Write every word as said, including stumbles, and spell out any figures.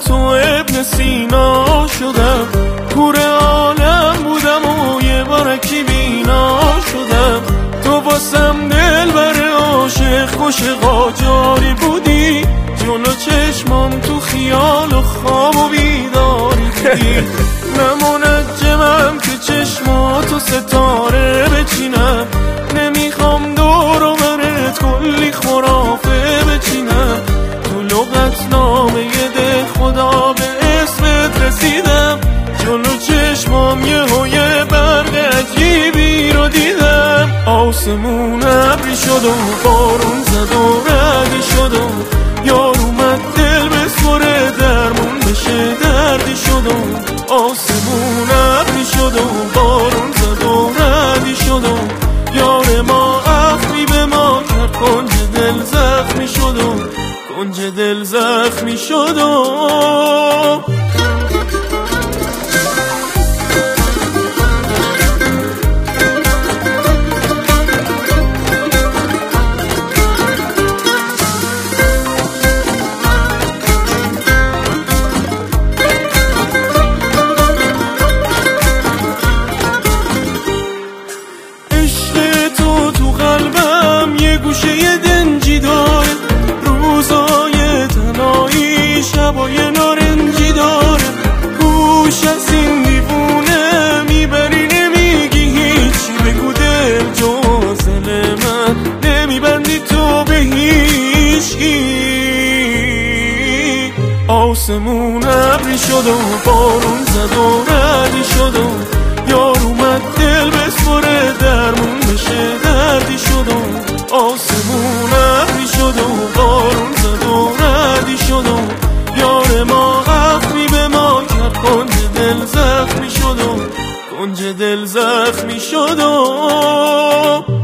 تو ابن سینا شدم، کور عالم بودم و یه بارکی بینا شدم. تو واسم دل بر عاشق خوش قاجاری بودی، جلو چشمام تو خیال و خواب و بیداری بودی. نمونجمم که چشماتو ستاره بچینم، نمیخوام دور و برت کلی خرافه بچینم. تو لغت نامه ده خدا به اسمت رسیدم، جلو چشمام یه هویه برق عجیبی رو دیدم. آسمون ابری شد و بارون زد و رد شد و یار اومد دل بسپره درمون بشه دردی شد و آسمون ابری شد و بارون زد و ردی شد و یار ما اخمی به ما کرد، کنج دل زخمی شد و کنج دل زخمی شد و گوشه دنجی داره، روزای تنهایی شبای نارنجی داره. گوش از این دیوونه میبری نمیگی هیچی، بگو دل جوزل من نمیبندی تو به هیچی. آسمون ابری شد و بارون زد و ردی شد و یار اومد دل بسپره درمون بشه دردی شد و آسمون ابری شد و بارون زد و ردی شد و یار ما اخمی به ما کرد، کنج دل زخمی شد و کنج دل زخمی شد و